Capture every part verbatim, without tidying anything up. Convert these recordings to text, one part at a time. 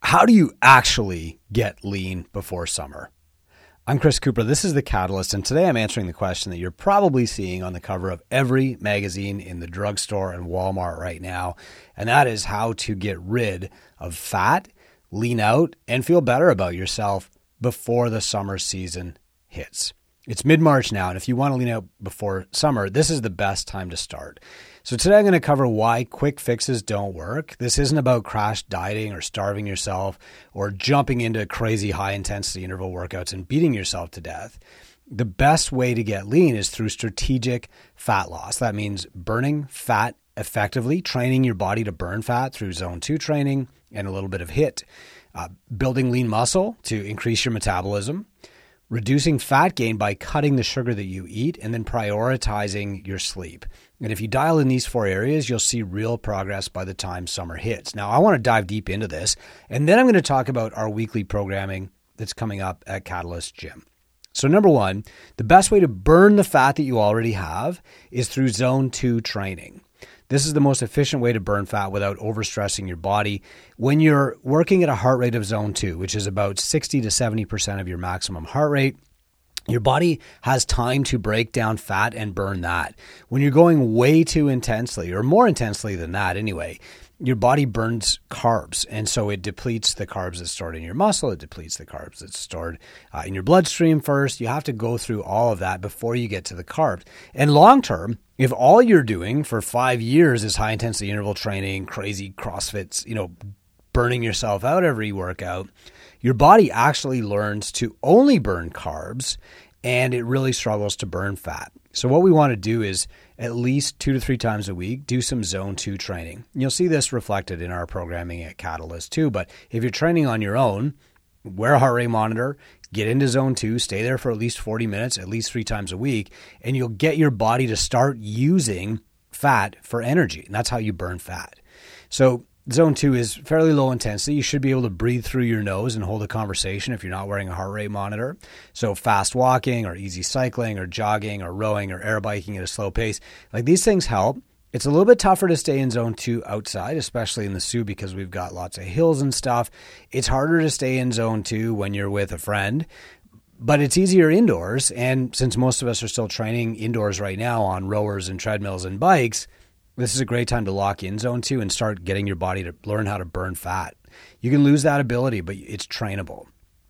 how do you actually get lean before summer? I'm Chris Cooper. This is The Catalyst, and today I'm answering the question that you're probably seeing on the cover of every magazine in the drugstore and Walmart right now, and that is how to get rid of fat, lean out, and feel better about yourself before the summer season hits. It's mid-March now, and if you want to lean out before summer, this is the best time to start. So today I'm going to cover why quick fixes don't work. This isn't about crash dieting or starving yourself or jumping into crazy high-intensity interval workouts and beating yourself to death. The best way to get lean is through strategic fat loss. That means burning fat effectively, training your body to burn fat through zone two training and a little bit of HIIT, uh, building lean muscle to increase your metabolism, reducing fat gain by cutting the sugar that you eat, and then prioritizing your sleep. And if you dial in these four areas, you'll see real progress by the time summer hits. Now, I want to dive deep into this, and then I'm going to talk about our weekly programming that's coming up at Catalyst Gym. So number one, the best way to burn the fat that you already have is through zone two training. This is the most efficient way to burn fat without overstressing your body. When you're working at a heart rate of zone two, which is about sixty to seventy percent of your maximum heart rate, your body has time to break down fat and burn that. When you're going way too intensely, or more intensely than that anyway, your body burns carbs, and so it depletes the carbs that's stored in your muscle. It depletes the carbs that's stored uh, in your bloodstream first. You have to go through all of that before you get to the carbs. And long term, if all you're doing for five years is high intensity interval training, crazy CrossFits, you know, burning yourself out every workout, your body actually learns to only burn carbs, and it really struggles to burn fat. So what we want to do is at least two to three times a week, do some zone two training. You'll see this reflected in our programming at Catalyst too, but if you're training on your own, wear a heart rate monitor, get into zone two, stay there for at least forty minutes, at least three times a week, and you'll get your body to start using fat for energy. And that's how you burn fat. So zone two is fairly low intensity. You should be able to breathe through your nose and hold a conversation if you're not wearing a heart rate monitor. So fast walking or easy cycling or jogging or rowing or air biking at a slow pace, like these things help. It's a little bit tougher to stay in zone two outside, especially in the Sioux because we've got lots of hills and stuff. It's harder to stay in zone two when you're with a friend, but it's easier indoors. And since most of us are still training indoors right now on rowers and treadmills and bikes, this is a great time to lock in zone two and start getting your body to learn how to burn fat. You can lose that ability, but it's trainable.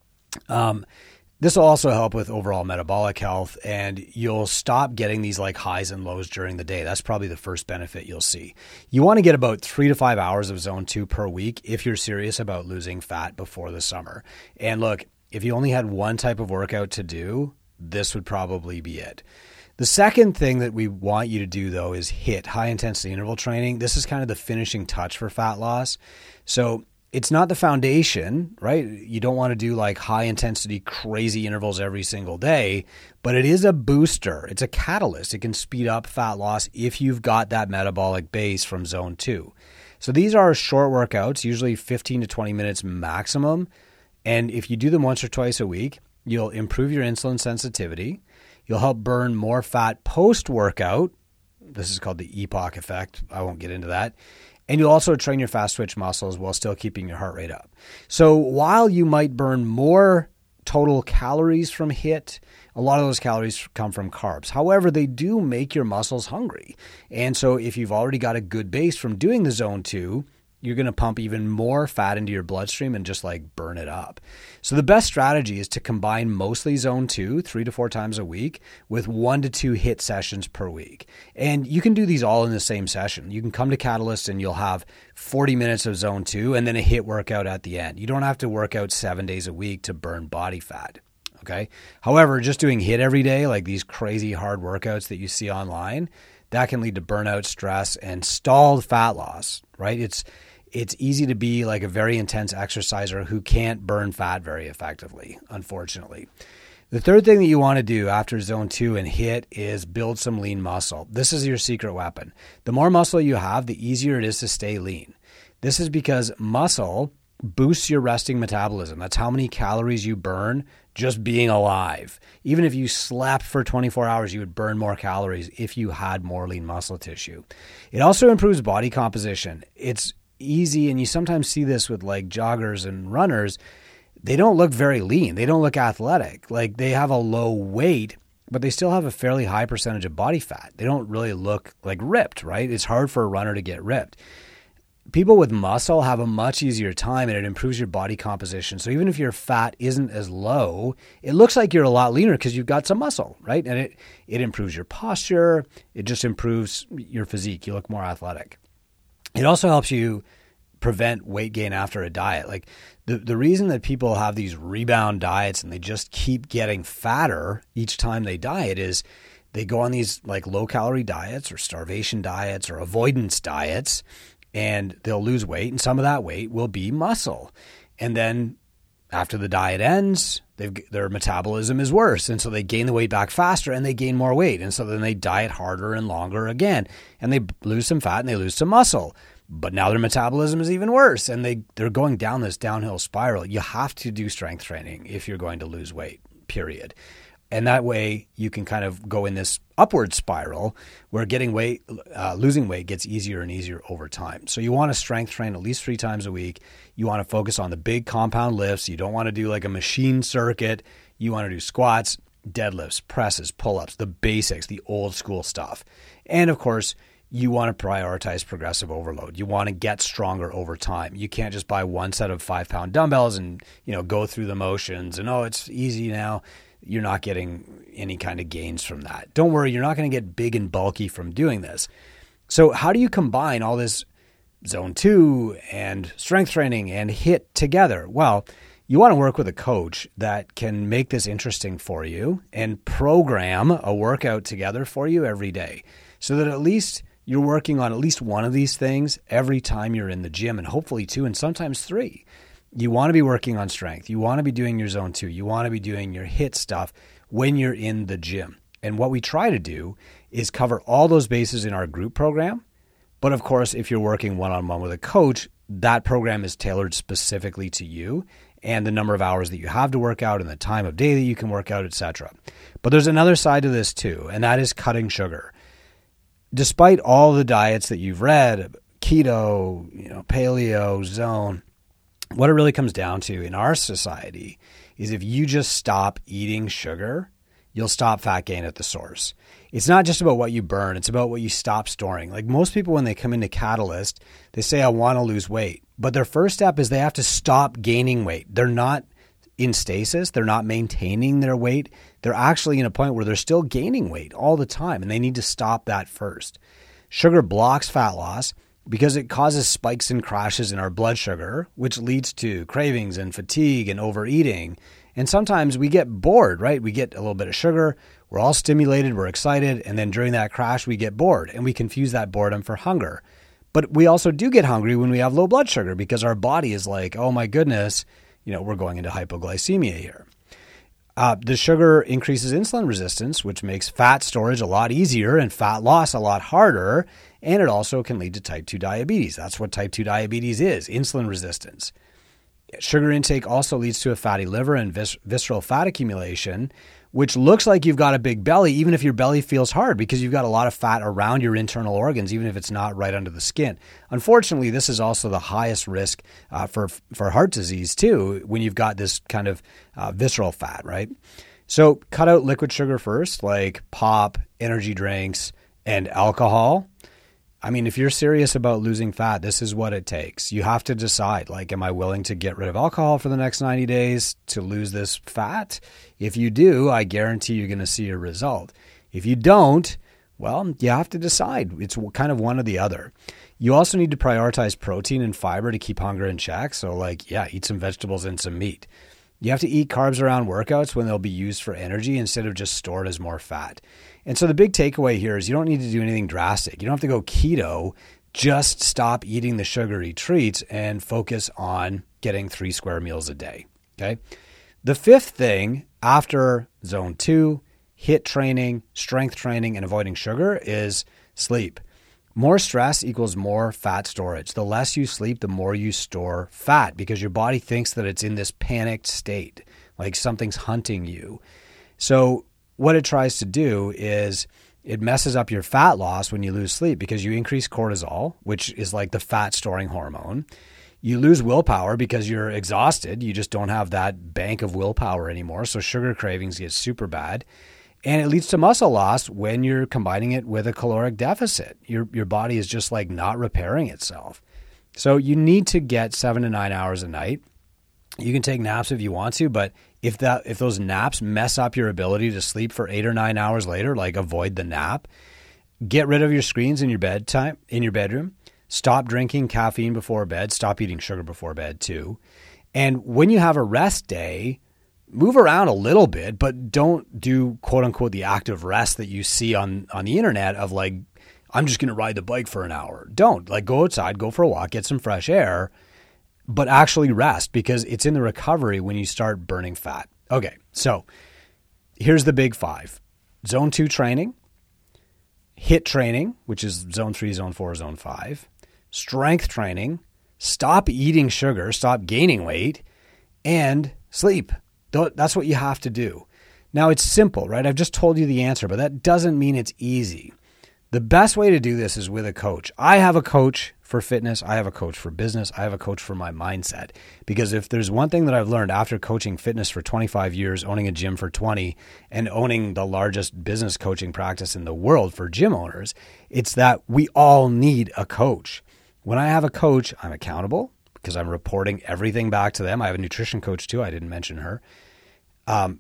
Um, this will also help with overall metabolic health, and you'll stop getting these like highs and lows during the day. That's probably the first benefit you'll see. You want to get about three to five hours of zone two per week if you're serious about losing fat before the summer. And look, if you only had one type of workout to do, this would probably be it. The second thing that we want you to do, though, is HIIT, high-intensity interval training. This is kind of the finishing touch for fat loss. So it's not the foundation, right? You don't want to do like high-intensity, crazy intervals every single day, but it is a booster. It's a catalyst. It can speed up fat loss if you've got that metabolic base from zone two. So these are short workouts, usually fifteen to twenty minutes maximum. And if you do them once or twice a week, you'll improve your insulin sensitivity. You'll help burn more fat post-workout. This is called the EPOC effect. I won't get into that. And you'll also train your fast twitch muscles while still keeping your heart rate up. So while you might burn more total calories from HIIT, a lot of those calories come from carbs. However, they do make your muscles hungry. And so if you've already got a good base from doing the zone two, you're going to pump even more fat into your bloodstream and just like burn it up. So the best strategy is to combine mostly zone two, three to four times a week, with one to two HIIT sessions per week. And you can do these all in the same session. You can come to Catalyst and you'll have forty minutes of zone two and then a HIIT workout at the end. You don't have to work out seven days a week to burn body fat. Okay. However, just doing HIIT every day, like these crazy hard workouts that you see online, that can lead to burnout, stress, and stalled fat loss, right? It's It's easy to be like a very intense exerciser who can't burn fat very effectively, unfortunately. The third thing that you want to do after zone two and HIIT is build some lean muscle. This is your secret weapon. The more muscle you have, the easier it is to stay lean. This is because muscle boosts your resting metabolism. That's how many calories you burn just being alive. Even if you slept for twenty-four hours, you would burn more calories if you had more lean muscle tissue. It also improves body composition. It's easy, and you sometimes see this with like joggers and runners, they don't look very lean. They don't look athletic. Like they have a low weight, but they still have a fairly high percentage of body fat. They don't really look like ripped, right? It's hard for a runner to get ripped. People with muscle have a much easier time, and it improves your body composition. So even if your fat isn't as low, it looks like you're a lot leaner because you've got some muscle, right? And it, it improves your posture. It just improves your physique. You look more athletic. It also helps you prevent weight gain after a diet. Like the, the reason that people have these rebound diets and they just keep getting fatter each time they diet is they go on these like low calorie diets or starvation diets or avoidance diets, and they'll lose weight, and some of that weight will be muscle. And then after the diet ends, they've, their metabolism is worse, and so they gain the weight back faster and they gain more weight. And so then they diet harder and longer again, and they lose some fat and they lose some muscle. But now their metabolism is even worse, and they, they're going down this downhill spiral. You have to do strength training if you're going to lose weight, period. And that way you can kind of go in this upward spiral where getting weight, uh, losing weight gets easier and easier over time. So you want to strength train at least three times a week. You want to focus on the big compound lifts. You don't want to do like a machine circuit. You want to do squats, deadlifts, presses, pull-ups, the basics, the old school stuff. And of course, you want to prioritize progressive overload. You want to get stronger over time. You can't just buy one set of five pound dumbbells and, you know, go through the motions and, oh, it's easy now. You're not getting any kind of gains from that. Don't worry, you're not going to get big and bulky from doing this. So how do you combine all this zone two and strength training and HIIT together? Well, you want to work with a coach that can make this interesting for you and program a workout together for you every day so that at least you're working on at least one of these things every time you're in the gym, and hopefully two and sometimes three. You want to be working on strength. You want to be doing your zone two. You want to be doing your HIIT stuff when you're in the gym. And what we try to do is cover all those bases in our group program. But of course, if you're working one-on-one with a coach, that program is tailored specifically to you and the number of hours that you have to work out and the time of day that you can work out, et cetera. But there's another side to this too, and that is cutting sugar. Despite all the diets that you've read, keto, you know, paleo, zone, what it really comes down to in our society is if you just stop eating sugar, you'll stop fat gain at the source. It's not just about what you burn. It's about what you stop storing. Like most people, when they come into Catalyst, they say, I want to lose weight. But their first step is they have to stop gaining weight. They're not in stasis. They're not maintaining their weight. They're actually in a point where they're still gaining weight all the time, and they need to stop that first. Sugar blocks fat loss because it causes spikes and crashes in our blood sugar, which leads to cravings and fatigue and overeating. And sometimes we get bored, right? We get a little bit of sugar, we're all stimulated, we're excited, and then during that crash we get bored, and we confuse that boredom for hunger. But we also do get hungry when we have low blood sugar because our body is like, oh my goodness, you know, we're going into hypoglycemia here. Uh, the sugar increases insulin resistance, which makes fat storage a lot easier and fat loss a lot harder. And it also can lead to type two diabetes. That's what type two diabetes is, insulin resistance. Sugar intake also leads to a fatty liver and vis- visceral fat accumulation, which looks like you've got a big belly, even if your belly feels hard because you've got a lot of fat around your internal organs, even if it's not right under the skin. Unfortunately, this is also the highest risk uh, for, for heart disease too, when you've got this kind of uh, visceral fat, right? So cut out liquid sugar first, like pop, energy drinks, and alcohol. I mean, if you're serious about losing fat, this is what it takes. You have to decide, like, am I willing to get rid of alcohol for the next ninety days to lose this fat? If you do, I guarantee you're going to see a result. If you don't, well, you have to decide. It's kind of one or the other. You also need to prioritize protein and fiber to keep hunger in check. So, like, yeah, eat some vegetables and some meat. You have to eat carbs around workouts when they'll be used for energy instead of just stored as more fat. And so the big takeaway here is you don't need to do anything drastic. You don't have to go keto. Just stop eating the sugary treats and focus on getting three square meals a day. Okay. The fifth thing after zone two, HIIT training, strength training, and avoiding sugar is sleep. More stress equals more fat storage. The less you sleep, the more you store fat because your body thinks that it's in this panicked state, like something's hunting you. So what it tries to do is it messes up your fat loss when you lose sleep because you increase cortisol, which is like the fat storing hormone. You lose willpower because you're exhausted. You just don't have that bank of willpower anymore. So sugar cravings get super bad. And it leads to muscle loss when you're combining it with a caloric deficit. Your, your body is just like not repairing itself. So you need to get seven to nine hours a night. You can take naps if you want to, but if that if those naps mess up your ability to sleep for eight or nine hours later, like avoid the nap. Get rid of your screens in your bedtime, in your bedroom. Stop drinking caffeine before bed. Stop eating sugar before bed too. And when you have a rest day, move around a little bit, but don't do quote unquote the active rest that you see on, on the internet of like, I'm just going to ride the bike for an hour. Don't. Like, go outside, go for a walk, get some fresh air, but actually rest, because it's in the recovery when you start burning fat. Okay, so here's the big five. Zone two training, HIIT training, which is zone three, zone four, zone five, strength training, stop eating sugar, stop gaining weight, and sleep. That's what you have to do. Now, it's simple, right? I've just told you the answer, but that doesn't mean it's easy. The best way to do this is with a coach. I have a coach for fitness. I have a coach for business. I have a coach for my mindset. Because if there's one thing that I've learned after coaching fitness for twenty-five years, owning a gym for twenty, and owning the largest business coaching practice in the world for gym owners, it's that we all need a coach. When I have a coach, I'm accountable because I'm reporting everything back to them. I have a nutrition coach too. I didn't mention her. Um,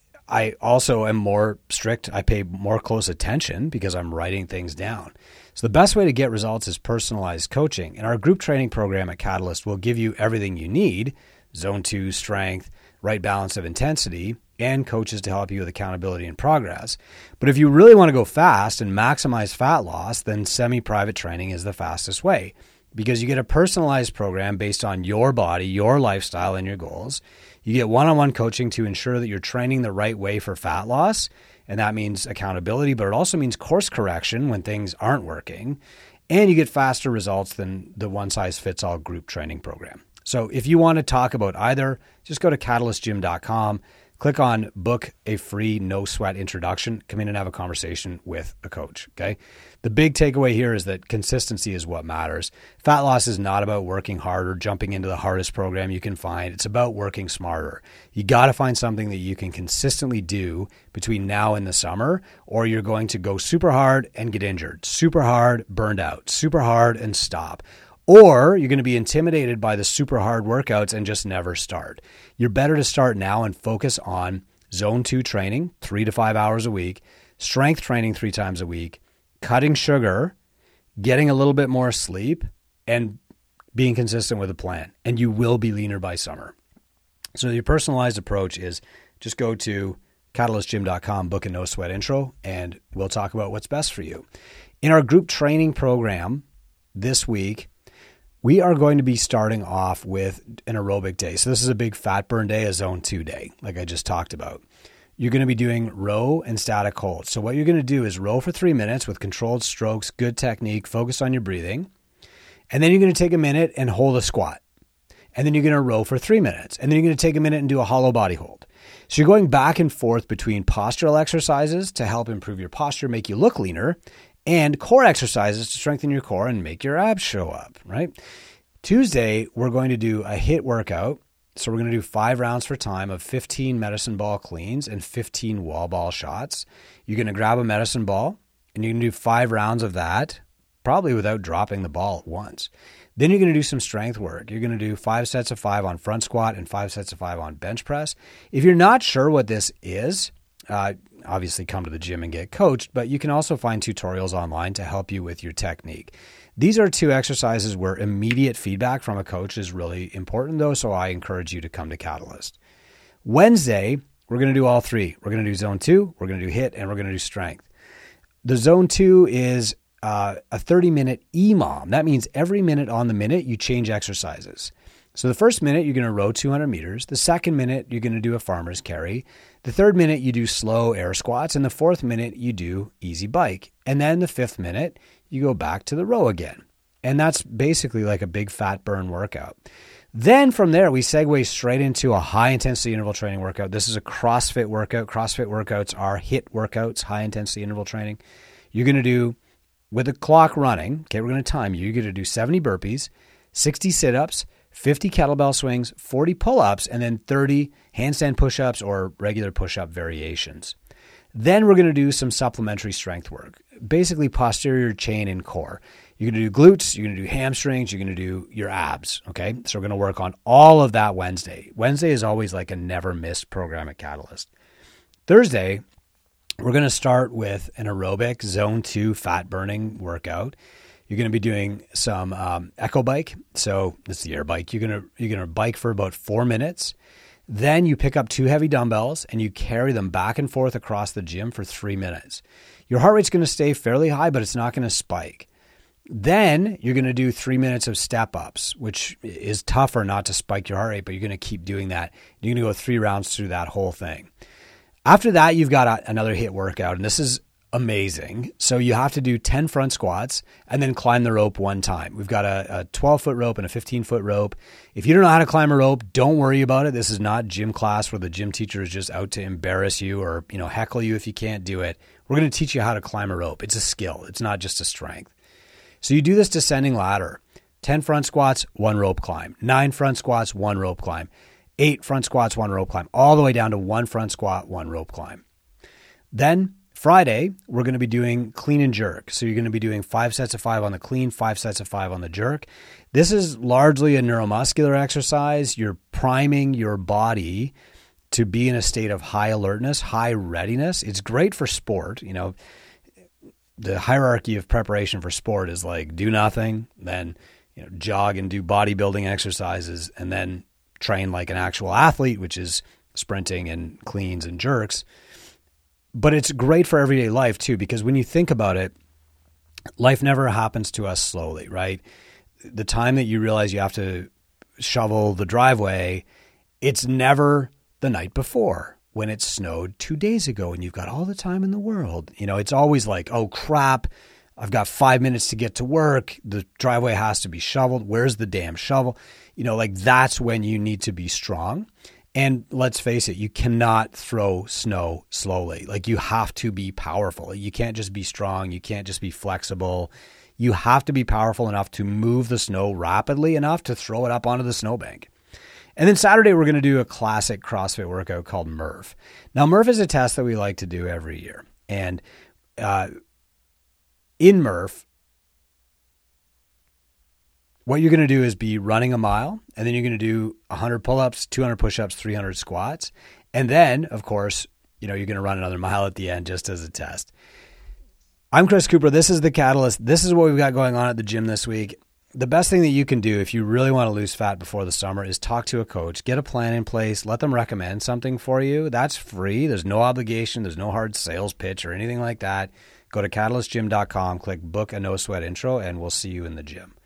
I also am more strict. I pay more close attention because I'm writing things down. So the best way to get results is personalized coaching. And our group training program at Catalyst will give you everything you need: zone two strength, right balance of intensity, and coaches to help you with accountability and progress. But if you really want to go fast and maximize fat loss, then semi-private training is the fastest way, because you get a personalized program based on your body, your lifestyle, and your goals. You get one-on-one coaching to ensure that you're training the right way for fat loss, and that means accountability, but it also means course correction when things aren't working, and you get faster results than the one-size-fits-all group training program. So if you want to talk about either, just go to catalyst gym dot com, click on book a free no sweat introduction, come in and have a conversation with a coach, okay? The big takeaway here is that consistency is what matters. Fat loss is not about working harder, jumping into the hardest program you can find. It's about working smarter. You got to find something that you can consistently do between now and the summer, or you're going to go super hard and get injured, super hard, burned out, super hard and stop. Or you're going to be intimidated by the super hard workouts and just never start. You're better to start now and focus on zone two training, three to five hours a week, strength training three times a week, cutting sugar, getting a little bit more sleep, and being consistent with a plan. And you will be leaner by summer. So your personalized approach is just go to catalyst gym dot com, book a no sweat intro, and we'll talk about what's best for you. In our group training program this week, we are going to be starting off with an aerobic day. So this is a big fat burn day, a zone two day, like I just talked about. You're going to be doing row and static hold. So what you're going to do is row for three minutes with controlled strokes, good technique, focus on your breathing. And then you're going to take a minute and hold a squat. And then you're going to row for three minutes. And then you're going to take a minute and do a hollow body hold. So you're going back and forth between postural exercises to help improve your posture, make you look leaner, and core exercises to strengthen your core and make your abs show up, right? Tuesday, we're going to do a HIIT workout. So we're going to do five rounds for time of fifteen medicine ball cleans and fifteen wall ball shots. You're going to grab a medicine ball and you're going to do five rounds of that, probably without dropping the ball at once. Then you're going to do some strength work. You're going to do five sets of five on front squat and five sets of five on bench press. If you're not sure what this is, uh, obviously come to the gym and get coached, but you can also find tutorials online to help you with your technique. These are two exercises where immediate feedback from a coach is really important though, so I encourage you to come to Catalyst. Wednesday, we're going to do all three. We're going to do zone two, we're going to do HIIT, and we're going to do strength. The zone two is uh, a thirty-minute E M O M. That means every minute on the minute, you change exercises. So the first minute, you're going to row two hundred meters. The second minute, you're going to do a farmer's carry. The third minute, you do slow air squats. And the fourth minute, you do easy bike. And then the fifth minute, you go back to the row again. And that's basically like a big fat burn workout. Then from there, we segue straight into a high-intensity interval training workout. This is a CrossFit workout. CrossFit workouts are HIIT workouts, high-intensity interval training. You're going to do, with the clock running, okay, we're going to time you. You're going to do seventy burpees, sixty sit-ups, fifty kettlebell swings, forty pull-ups, and then thirty handstand push-ups or regular push-up variations. Then we're going to do some supplementary strength work, basically posterior chain and core. You're going to do glutes, you're going to do hamstrings, you're going to do your abs, okay? So we're going to work on all of that Wednesday. Wednesday is always like a never-missed program at Catalyst. Thursday, we're going to start with an aerobic zone two fat burning workout. You're going to be doing some um, echo bike. So this is the air bike. You're going to, you're going to bike for about four minutes. Then you pick up two heavy dumbbells and you carry them back and forth across the gym for three minutes. Your heart rate's going to stay fairly high, but it's not going to spike. Then you're going to do three minutes of step ups, which is tougher not to spike your heart rate, but you're going to keep doing that. You're going to go three rounds through that whole thing. After that, you've got a, another HIIT workout, and this is amazing. So you have to do ten front squats and then climb the rope one time. We've got a, a twelve foot rope and a fifteen foot rope. If you don't know how to climb a rope, don't worry about it. This is not gym class where the gym teacher is just out to embarrass you or, you know, heckle you if you can't do it. We're going to teach you how to climb a rope. It's a skill. It's not just a strength. So you do this descending ladder, ten front squats, one rope climb, nine front squats, one rope climb, eight front squats, one rope climb, all the way down to one front squat, one rope climb. Then Friday, we're going to be doing clean and jerk. So you're going to be doing five sets of five on the clean, five sets of five on the jerk. This is largely a neuromuscular exercise. You're priming your body to be in a state of high alertness, high readiness. It's great for sport. You know, the hierarchy of preparation for sport is like do nothing, then you know, jog and do bodybuilding exercises, and then train like an actual athlete, which is sprinting and cleans and jerks. But it's great for everyday life too, because when you think about it, life never happens to us slowly, right? The time that you realize you have to shovel the driveway, it's never the night before when it snowed two days ago and you've got all the time in the world. You know, it's always like, oh crap, I've got five minutes to get to work. The driveway has to be shoveled. Where's the damn shovel? You know, like that's when you need to be strong. And let's face it, you cannot throw snow slowly. Like you have to be powerful. You can't just be strong. You can't just be flexible. You have to be powerful enough to move the snow rapidly enough to throw it up onto the snowbank. And then Saturday, we're going to do a classic CrossFit workout called Murph. Now, Murph is a test that we like to do every year. And uh, in Murph, what you're going to do is be running a mile, and then you're going to do one hundred pull-ups, two hundred push-ups, three hundred squats. And then, of course, you know, you're going to run another mile at the end just as a test. I'm Chris Cooper. This is The Catalyst. This is what we've got going on at the gym this week. The best thing that you can do if you really want to lose fat before the summer is talk to a coach, get a plan in place, let them recommend something for you. That's free. There's no obligation. There's no hard sales pitch or anything like that. Go to catalyst gym dot com, click book a no sweat intro, and we'll see you in the gym.